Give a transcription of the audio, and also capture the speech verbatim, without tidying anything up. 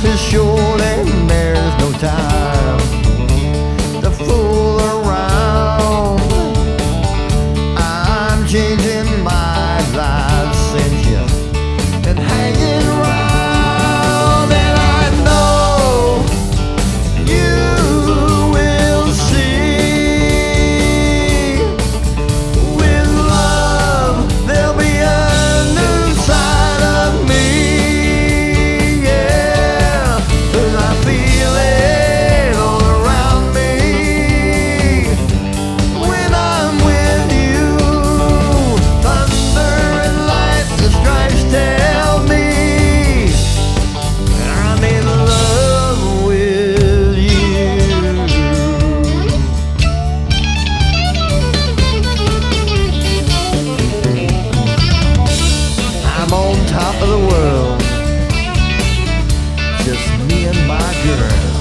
life is short and there's no time to fool around. I'm changing my life since you've been hanging around, and I know you will see. With love, there'll be a new side of me, yeah, 'cause I feel it all around me when I'm with you. Thunder and lightning strikes tell me I'm in love with you. I'm on top of the world, just me and my girl.